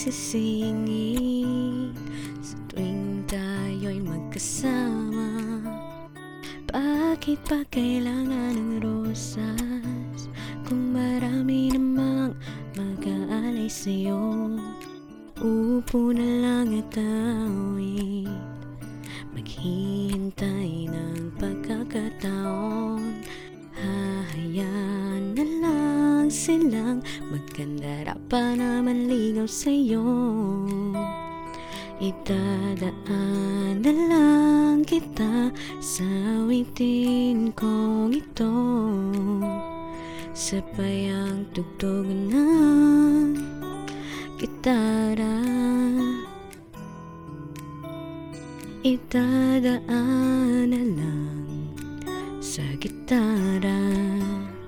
nagsisingit sa tuwing tayo'y magkasama. Bakit pa kailangan ng rosas kung marami namang mag-aalay sa'yo? Upo na lang at awit, maghihintay ng pagkakataon. Hahayaan na lang silang magkandara pa naman ligaw sa'yo. Itadaan na lang kita sa awitin kong ito, sabay ang tugtog ng gitara. Itadaan na lang sa gitara.